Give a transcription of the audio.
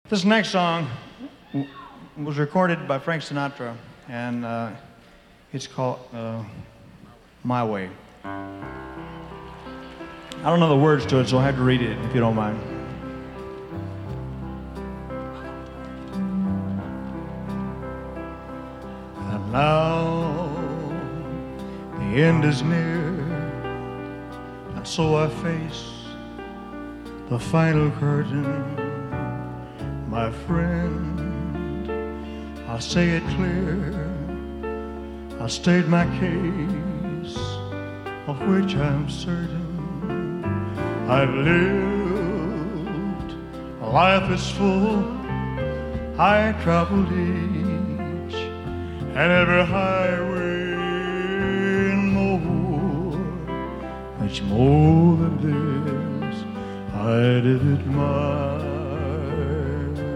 This next song was recorded by Frank Sinatra, and it's called My Way. I don't know the words to it, so I have to read it if you don't mind. And now the end is near, and so I face the final curtain. My friend, I'll say it clear, I state my case, of which I'm certain. I've lived, life is full, I traveled each and every highway and more, much more than this, I did it my